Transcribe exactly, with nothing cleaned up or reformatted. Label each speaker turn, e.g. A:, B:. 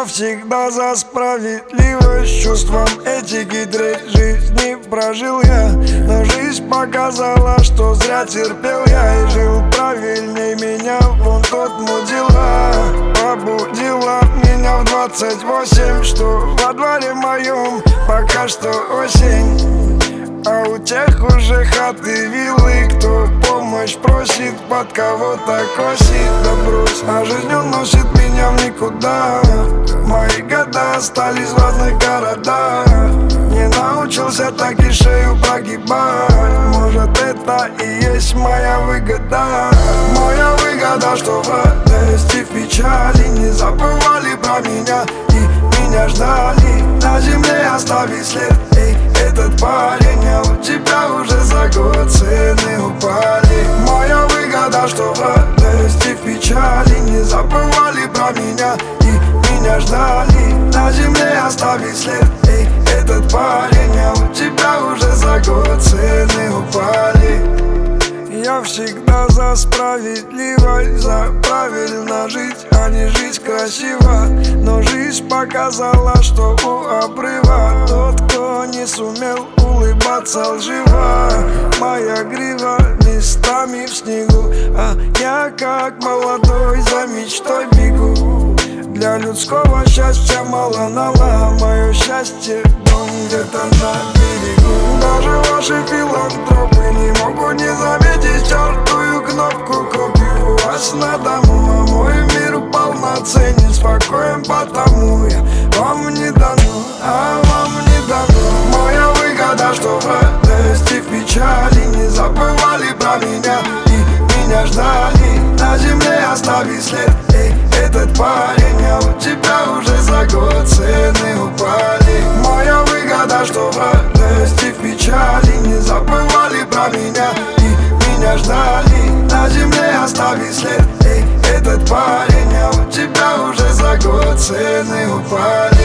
A: Я всегда за справедливость, чувством этики треть жизни прожил я. Но жизнь показала, что зря терпел я и жил правильней меня. Вон тот мудила побудила меня в двадцать восемь, что во дворе моем пока что осень. А у тех уже хаты, виллы, кто помощь просит, под кого-то косит, да брось. А жизнь уносит меня в никуда. Мои года остались в разных городах. Не научился так и шею прогибать. Может, это и есть моя выгода. Моя выгода, что в радости, в печали не забывали про меня и меня ждали. На земле оставить след. Эй, этот парень, а у тебя уже за год цены упали. Моя выгода, что в радости, в печали не забывали про меня и меня ждали. На земле оставить след. Эй, этот парень, а у тебя уже за год цены упали. Я всегда за справедливость, за правильно жить, а не жить красиво. Но жизнь показала, что у обрыва тот, кто не сумел улыбаться лживо. Моя грива местами в снегу, а я как молодой за мечтой бегу. Для людского счастья мало нала, мое счастье дом где-то на берегу. Даже ваши филантропы не могут не заметить чертую кнопку копию у вас на дому. А мой мир полноценен, спокоен, потому я вам не дано, а вам не дано. Моя выгода, что в радости, в печали не забывали про меня и меня ждали. На земле оставить след. Эй, этот парень, а у тебя уже за год цены упали. Моя выгода, что в радости, в печали не забывали про меня и меня ждали. На земле оставить след. Эй, этот парень, а у тебя уже за год цены упали.